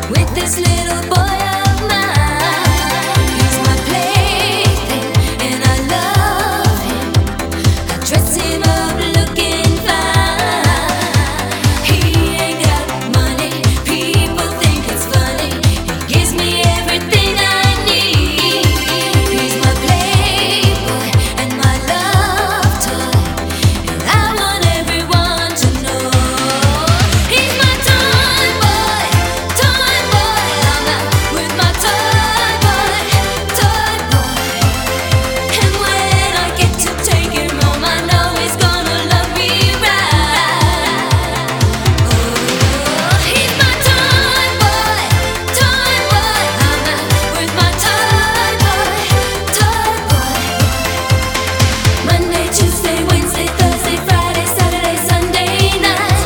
with this little boy of mine. He's my plaything and I love him. I dress him up looking fine. He ain't got money, people think it's funny. He gives me everything I need. He's my playboy and my love toy, and I want everyone to know. He's my toy boy, toy boy. I'm out with my toy boy, toy boy. And when I get to take him home, I know he's gonna love me right. Oh, he's my toy boy, toy boy. I'm out with my toy boy, toy boy. Monday, Tuesday, Wednesday, Thursday, Friday, Saturday, Sunday night.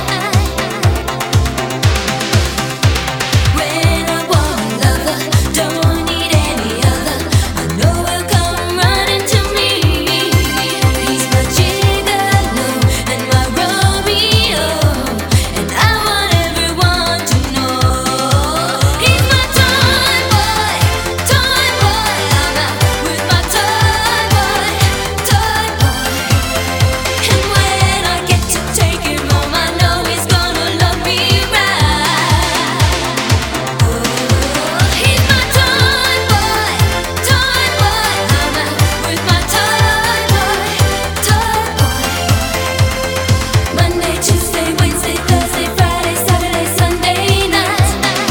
When I want a lover, don't need any other, I know he'll come running to me. He's my gigolo and my Romeo, and I want everyone to know. He's my toy boy, toy boy. I'm out with my toy boy, toy boy. And when I get to take him home, I know he's gonna love me right. Oh, he's my toy boy, toy boy. I'm out with my toy boy, toy boy. Monday, Tuesday, Wednesday, Thursday, Friday, Saturday, Sunday night.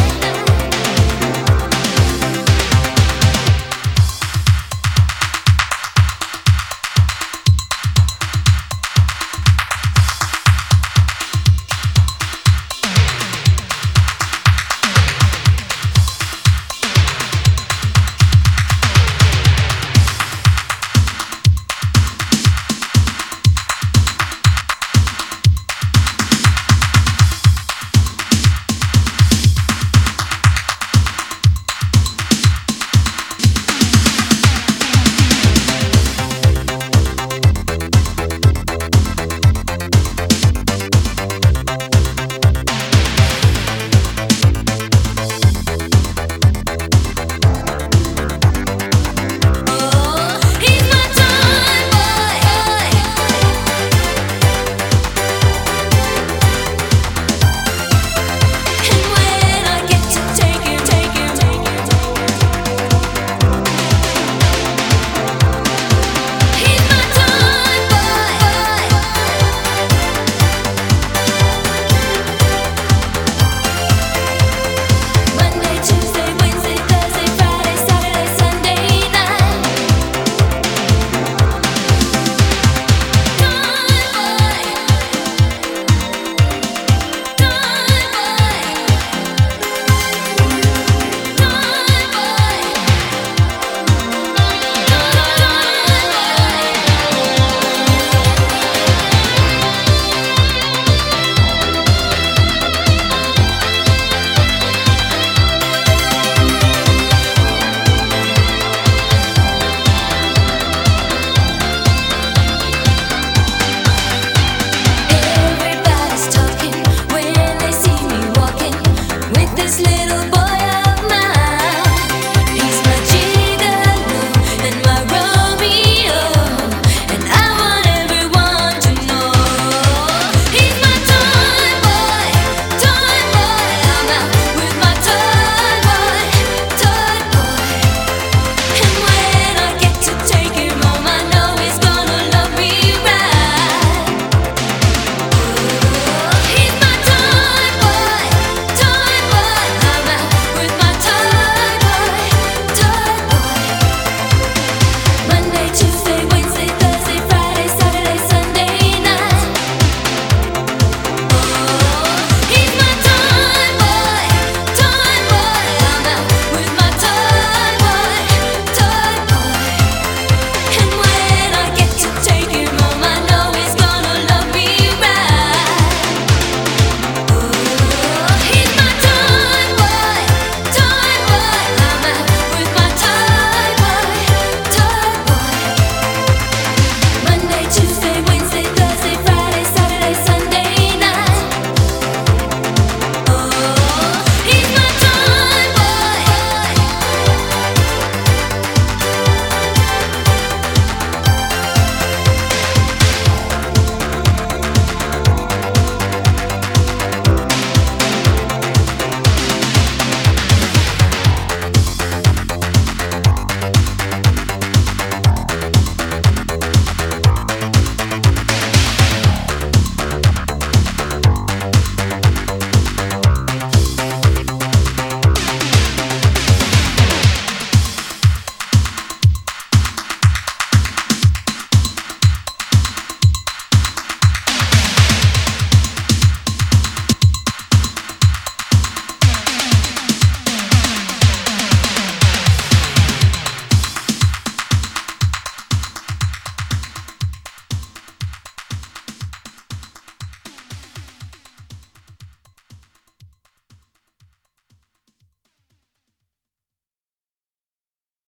Oh, he's my toy boy. And when I get to take him, he's my toy boy. Monday, Tuesday, Wednesday, Thursday, Friday, Saturday, Sunday night. Everybody's talking when they see me walking with this little boy